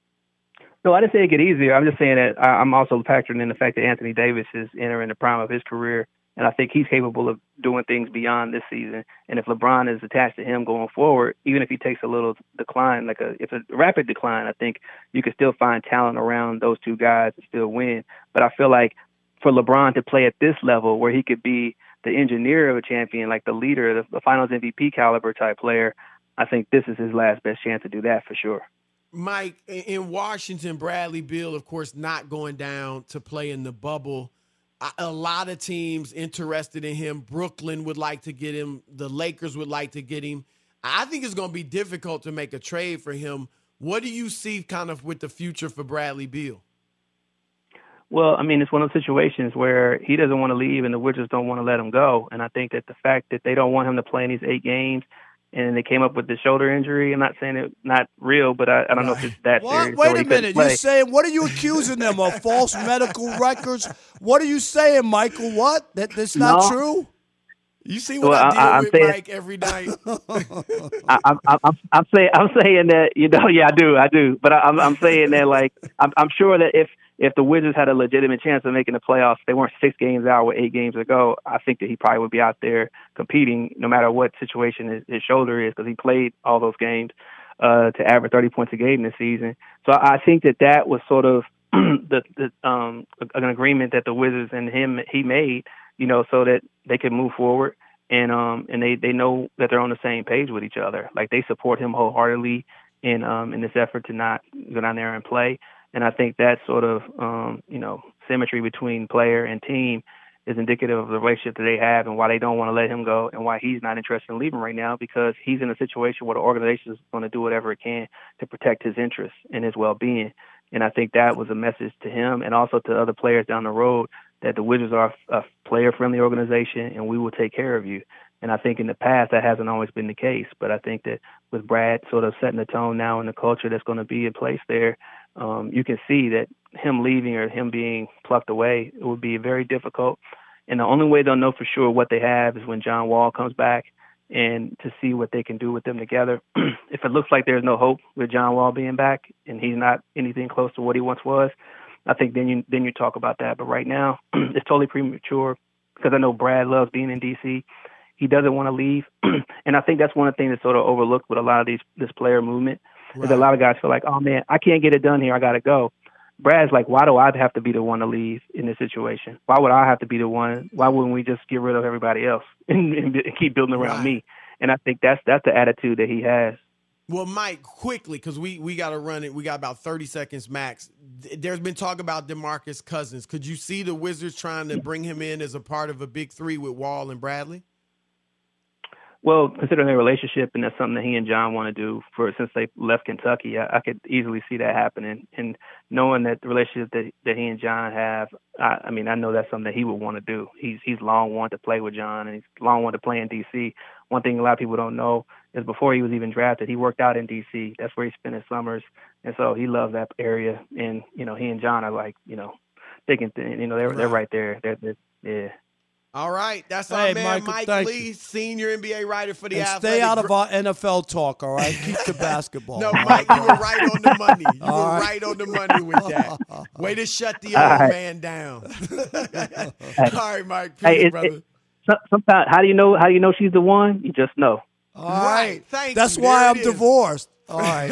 No, I didn't say it get easier. I'm just saying that I'm also factoring in the fact that Anthony Davis is entering the prime of his career, and I think he's capable of doing things beyond this season. And if LeBron is attached to him going forward, even if he takes a little decline, like a if a rapid decline, I think you could still find talent around those two guys to still win. But I feel like for LeBron to play at this level where he could be the engineer of a champion, like the leader, the, the finals M V P caliber type player, I think this is his last best chance to do that for sure. Mike, in Washington, Bradley Beal, of course, not going down to play in the bubble. A lot of teams interested in him. Brooklyn would like to get him. The Lakers would like to get him. I think it's going to be difficult to make a trade for him. What do you see kind of with the future for Bradley Beal? Well, I mean, it's one of those situations where he doesn't want to leave and the Wizards don't want to let him go. And I think that the fact that they don't want him to play in these eight games and they came up with the shoulder injury, I'm not saying it's not real, but I, I don't know if it's that what? serious. Wait a minute. You're saying, what are you accusing them of? False medical records? What are you saying, Michael? What? That That's not no. true? You see what well, I deal I, with, saying, Mike, every night? I, I'm, I'm, I'm, saying, I'm saying that, you know, yeah, I do, I do. But I, I'm, I'm saying that, like, I'm, I'm sure that if, if the Wizards had a legitimate chance of making the playoffs, they weren't six games out with eight games to go, I think that he probably would be out there competing no matter what situation his, his shoulder is, because he played all those games uh, to average thirty points a game this season. So I think that that was sort of the, the um, an agreement that the Wizards and him he made, you know, so that they could move forward. And um and they, they know that they're on the same page with each other. Like, they support him wholeheartedly in um in this effort to not go down there and play. And I think that sort of, um, you know, symmetry between player and team is indicative of the relationship that they have and why they don't want to let him go and why he's not interested in leaving right now, because he's in a situation where the organization is going to do whatever it can to protect his interests and his well-being. And I think that was a message to him and also to other players down the road that the Wizards are a player-friendly organization and we will take care of you. And I think in the past that hasn't always been the case. But I think that with Brad sort of setting the tone now in the culture that's going to be in place there, um, you can see that him leaving or him being plucked away, it would be very difficult. And the only way they'll know for sure what they have is when John Wall comes back and to see what they can do with them together. If it looks like there's no hope with John Wall being back and he's not anything close to what he once was, I think then you then you talk about that. But right now, it's totally premature because I know Brad loves being in D C. He doesn't want to leave. And I think that's one of the things that's sort of overlooked with a lot of these this player movement. Right. Is a lot of guys feel like, oh, man, I can't get it done here. I got to go. Brad's like, why do I have to be the one to leave in this situation? Why would I have to be the one? Why wouldn't we just get rid of everybody else and, and keep building around right. me? And I think that's that's the attitude that he has. Well, Mike, quickly, because we, we got to run it. We got about thirty seconds max. There's been talk about DeMarcus Cousins. Could you see the Wizards trying to bring him in as a part of a big three with Wall and Bradley? Well, considering their relationship, and that's something that he and John want to do for since they left Kentucky, I, I could easily see that happening. And knowing that the relationship that, that he and John have, I, I mean, I know that's something that he would want to do. He's he's long wanted to play with John, and he's long wanted to play in D C. One thing a lot of people don't know is before he was even drafted, he worked out in D C. That's where he spent his summers, and so he loves that area. And you know, he and John are like, you know, they can, you know, they're they're right there. They're, they're yeah. All right, that's hey, our man Michael, Mike Lee, you. senior N B A writer for the and Athletic. Stay out of our N F L talk, all right? Keep the basketball. No, Mike, you were right on the money. You all were right. right on the money with that. Way to shut the old right. man down. All right, Mike. Peace, hey, it, brother. It, sometimes, how do you know? How do you know she's the one? You just know. All right, right. Thank that's you. why there I'm divorced. All right.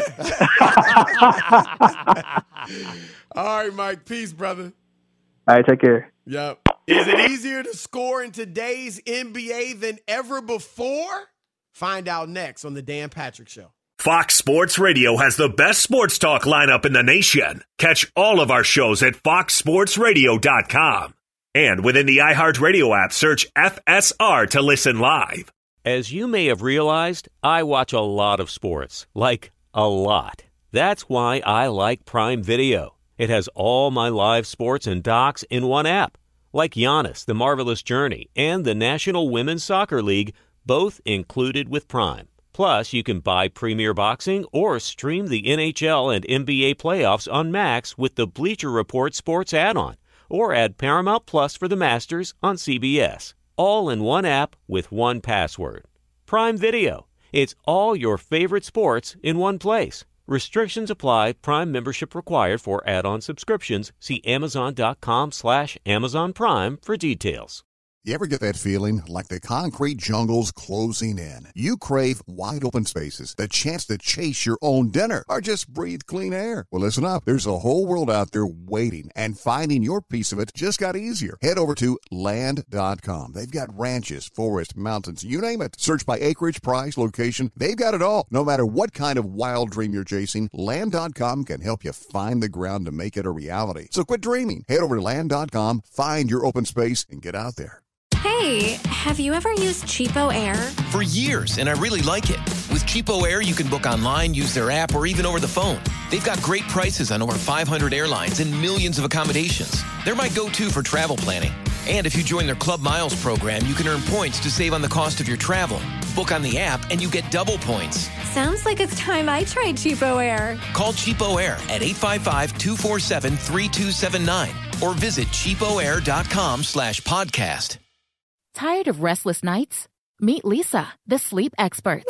All right, Mike. Peace, brother. All right, take care. Yep. Is it easier to score in today's N B A than ever before? Find out next on The Dan Patrick Show. Fox Sports Radio has the best sports talk lineup in the nation. Catch all of our shows at fox sports radio dot com. And within the iHeartRadio app, search F S R to listen live. As you may have realized, I watch a lot of sports. Like, a lot. That's why I like Prime Video. It has all my live sports and docs in one app. Like Giannis, The Marvelous Journey, and the National Women's Soccer League, both included with Prime. Plus, you can buy Premier Boxing or stream the N H L and N B A playoffs on Max with the Bleacher Report Sports add-on, or add Paramount Plus for the Masters on C B S. All in one app with one password. Prime Video. It's all your favorite sports in one place. Restrictions apply. Prime membership required for add-on subscriptions. See amazon.com slash Amazon Prime for details. You ever get that feeling like the concrete jungle's closing in? You crave wide open spaces, the chance to chase your own dinner, or just breathe clean air. Well, listen up. There's a whole world out there waiting, and finding your piece of it just got easier. Head over to land dot com. They've got ranches, forests, mountains, you name it. Search by acreage, price, location. They've got it all. No matter what kind of wild dream you're chasing, land dot com can help you find the ground to make it a reality. So quit dreaming. Head over to land dot com, find your open space, and get out there. Hey, have you ever used Cheapo Air? For years, and I really like it. With Cheapo Air, you can book online, use their app, or even over the phone. They've got great prices on over five hundred airlines and millions of accommodations. They're my go-to for travel planning. And if you join their Club Miles program, you can earn points to save on the cost of your travel. Book on the app, and you get double points. Sounds like it's time I tried Cheapo Air. Call Cheapo Air at eight five five, two four seven, three two seven nine or visit cheapoair.com slash podcast. Tired of restless nights? Meet Lisa, the sleep experts.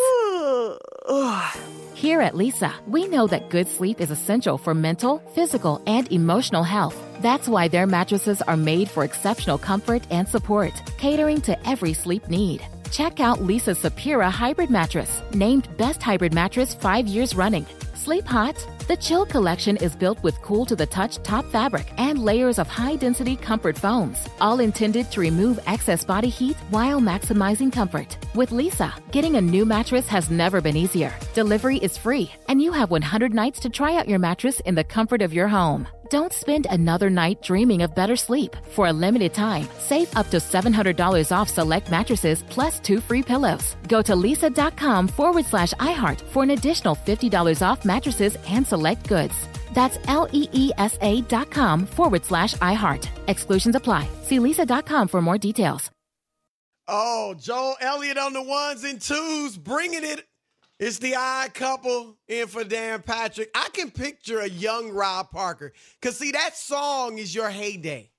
Here at Lisa, we know that good sleep is essential for mental, physical, and emotional health. That's why their mattresses are made for exceptional comfort and support, catering to every sleep need. Check out Lisa's Sapira Hybrid Mattress, named Best Hybrid Mattress five years running. Sleep hot? The Chill Collection is built with cool-to-the-touch top fabric and layers of high-density comfort foams, all intended to remove excess body heat while maximizing comfort. With Lisa, getting a new mattress has never been easier. Delivery is free, and you have one hundred nights to try out your mattress in the comfort of your home. Don't spend another night dreaming of better sleep. For a limited time, save up to seven hundred dollars off select mattresses plus two free pillows. Go to leesa.com forward slash iHeart for an additional fifty dollars off mattresses and select goods. That's L-E-E-S-A dot com forward slash iHeart. Exclusions apply. See leesa.com for more details. Oh, Joel Elliott on the ones and twos, bringing it. It's the odd couple in for Dan Patrick. I can picture a young Rob Parker. Because, see, that song is your heyday.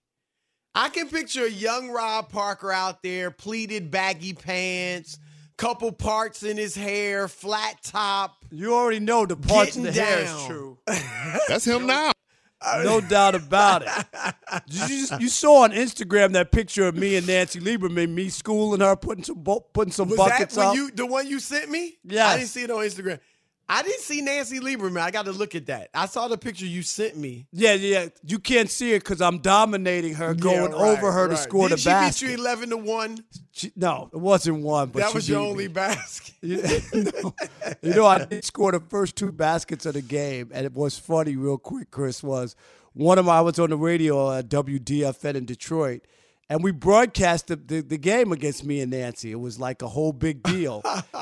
I can picture a young Rob Parker out there, pleated baggy pants, couple parts in his hair, flat top. You already know the parts of the down. hair is true. That's him now. No doubt about it. You, just, you saw on Instagram that picture of me and Nancy Lieberman, me schooling her, putting some putting some Was buckets that when up. you, the one you sent me? Yes. I didn't see it on Instagram. I didn't see Nancy Lieberman. I got to look at that. I saw the picture you sent me. Yeah, yeah. You can't see it because I'm dominating her, going Yeah, right, over her right. to score Did the she basket. beat you eleven to one? She, no, it wasn't one. But That she was your beat only me. basket. You, no, you know, I did score the first two baskets of the game, and it was funny, real quick, Chris, was one of my, I was on the radio at W D F N in Detroit, and we broadcast the, the, the game against me and Nancy. It was like a whole big deal.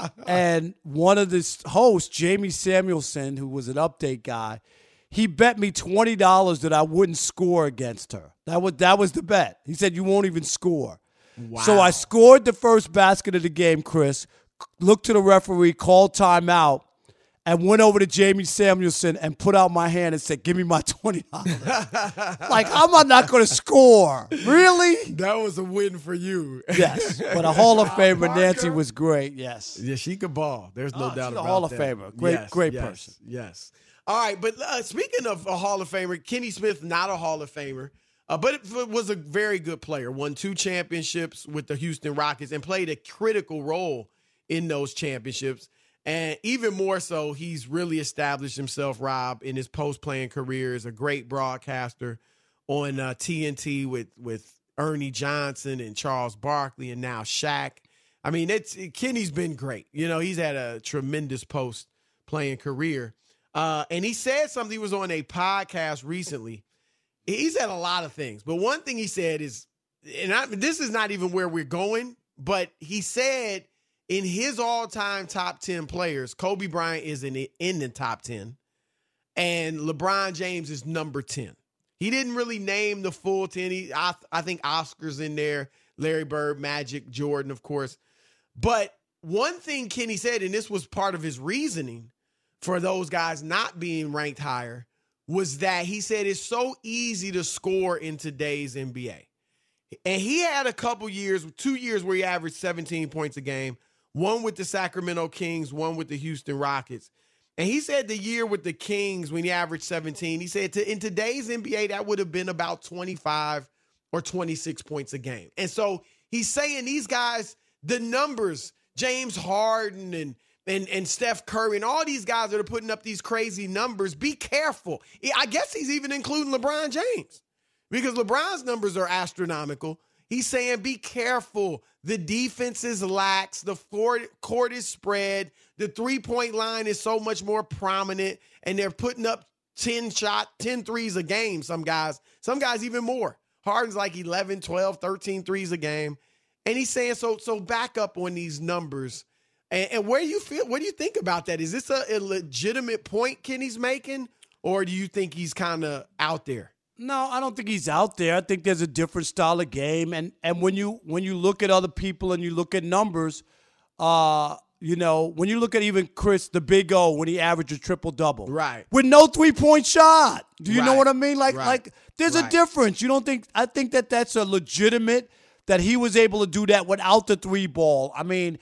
And one of the hosts, Jamie Samuelson, who was an update guy, he bet me twenty dollars that I wouldn't score against her. That was, that was the bet. He said, you won't even score. Wow. So I scored the first basket of the game, Chris, looked to the referee, called timeout, and went over to Jamie Samuelson and put out my hand and said, give me my twenty dollars. Like, how am I not going to score? Really? That was a win for you. Yes. But a Hall of Famer, Nancy, was great, yes. Yeah, she could ball. There's no Oh, doubt she's a about Hall of that. Famer. Great- Yes, great yes, person. Yes. All right, but uh, speaking of a Hall of Famer, Kenny Smith, not a Hall of Famer, uh, but it was a very good player. Won two championships with the Houston Rockets and played a critical role in those championships. And even more so, he's really established himself, Rob, in his post-playing career as a great broadcaster on uh, T N T with, with Ernie Johnson and Charles Barkley and now Shaq. I mean, it's Kenny's been great. You know, he's had a tremendous post-playing career. Uh, and he said something. He was on a podcast recently. He said a lot of things. But one thing he said is, and I, this is not even where we're going, but he said in his all-time top ten players, Kobe Bryant is in the, in the top ten, and LeBron James is number ten. He didn't really name the full ten. He, I, I think Oscar's in there, Larry Bird, Magic, Jordan, of course. But one thing Kenny said, and this was part of his reasoning for those guys not being ranked higher, was that he said it's so easy to score in today's N B A. And he had a couple years, two years where he averaged seventeen points a game, one with the Sacramento Kings, one with the Houston Rockets. And he said the year with the Kings when he averaged seventeen, he said to, in today's N B A, that would have been about twenty-five or twenty-six points a game. And so he's saying these guys, the numbers, James Harden and And, and Steph Curry and all these guys that are putting up these crazy numbers, be careful. I guess he's even including LeBron James because LeBron's numbers are astronomical. He's saying be careful. The defense is lax. The floor, court is spread. The three-point line is so much more prominent, and they're putting up ten shot, ten threes a game, some guys. Some guys even more. Harden's like eleven, twelve, thirteen threes a game. And he's saying, so, so back up on these numbers. And, and where do you feel? What do you think about that? Is this a, a legitimate point Kenny's making, or do you think he's kind of out there? No, I don't think he's out there. I think there's a different style of game, and and when you when you look at other people and you look at numbers, uh, you know, when you look at even Chris, the Big O, when he averaged a triple double, right, with no three point shot. Do you right. know what I mean? Like right. like there's right. a difference. You don't think? I think that that's a legitimate that he was able to do that without the three ball. I mean.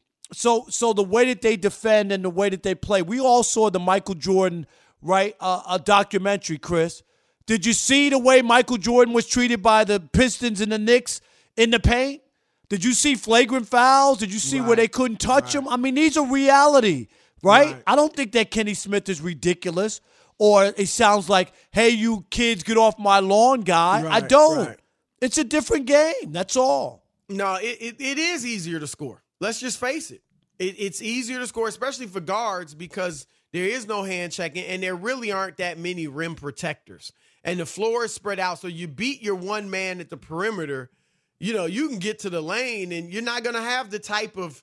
So so the way that they defend and the way that they play, we all saw the Michael Jordan, right, uh, a documentary, Chris. Did you see the way Michael Jordan was treated by the Pistons and the Knicks in the paint? Did you see flagrant fouls? Did you see right. where they couldn't touch right. him? I mean, these are reality, right? right? I don't think that Kenny Smith is ridiculous or it sounds like, hey, you kids, get off my lawn, guy. Right, I don't. right. It's a different game. That's all. No, it, it, it is easier to score. Let's just face it. it. It's easier to score, especially for guards, because There is no hand checking, and there really aren't that many rim protectors. And the floor is spread out, so you beat your one man at the perimeter. You know, you can get to the lane, and you're not going to have the type of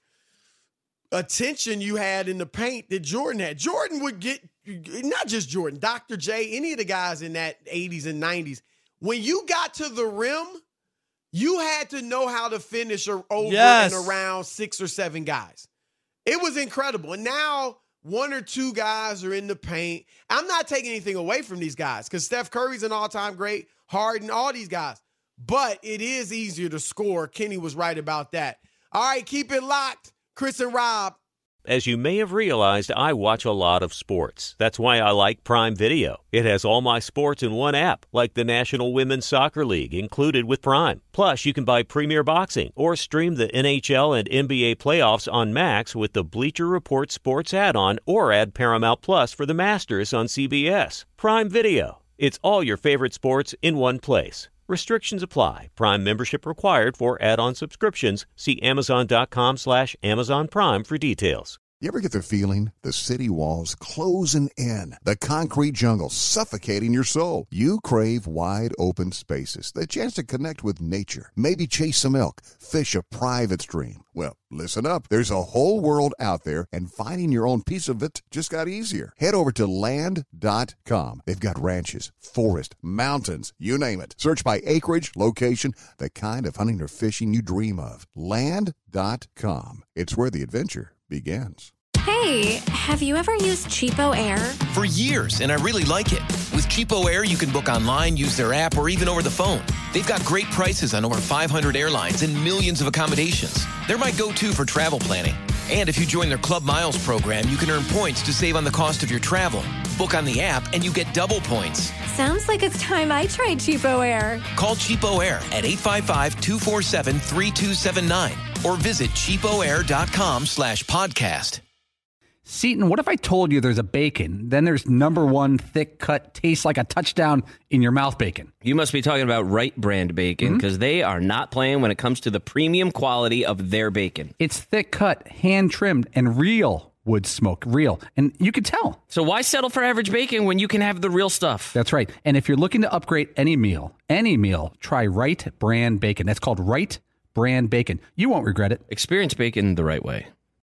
attention you had in the paint that Jordan had. Jordan would get, not just Jordan, Doctor J, any of the guys in that eighties and nineties. When you got to the rim, you had to know how to finish over yes. and around six or seven guys. It was incredible. And now one or two guys are in the paint. I'm not taking anything away from these guys because Steph Curry's an all-time great, Harden, all these guys. But it is easier to score. Kenny was right about that. All right, keep it locked. Chris and Rob. As you may have realized, I watch a lot of sports. That's why I like Prime Video. It has all my sports in one app, like the National Women's Soccer League, included with Prime. Plus, you can buy Premier Boxing or stream the N H L and N B A playoffs on Max with the Bleacher Report Sports add-on, or add Paramount Plus for the Masters on C B S. Prime Video. It's all your favorite sports in one place. Restrictions apply. Prime membership required for add-on subscriptions. See Amazon.com slash Amazon Prime for details. You ever get the feeling the city walls closing in, the concrete jungle suffocating your soul? You crave wide open spaces, the chance to connect with nature, maybe chase some elk, fish a private stream. Well, listen up. There's a whole world out there, and finding your own piece of it just got easier. Head over to land dot com. They've got ranches, forest, mountains, you name it. Search by acreage, location, the kind of hunting or fishing you dream of. land dot com. It's where the adventure begins. Hey, have you ever used Cheapo Air? For years, and I really like it. With Cheapo Air, you can book online, use their app, or even over the phone. They've got great prices on over five hundred airlines and millions of accommodations. They're my go-to for travel planning. And if you join their Club Miles program, you can earn points to save on the cost of your travel. Book on the app, and you get double points. Sounds like it's time I tried Cheapo Air. Call Cheapo Air at eight five five, two four seven, three two seven nine or visit cheapoair.com slash podcast. Seton, what if I told you there's a bacon, then there's number one thick cut, tastes like a touchdown in your mouth bacon? You must be talking about Wright Brand Bacon, because mm-hmm. they are not playing when it comes to the premium quality of their bacon. It's thick cut, hand trimmed, and real wood smoke, real. And you can tell. So why settle for average bacon when you can have the real stuff? That's right. And if you're looking to upgrade any meal, any meal, try Wright Brand Bacon. That's called Wright Brand Bacon. You won't regret it. Experience bacon the right way.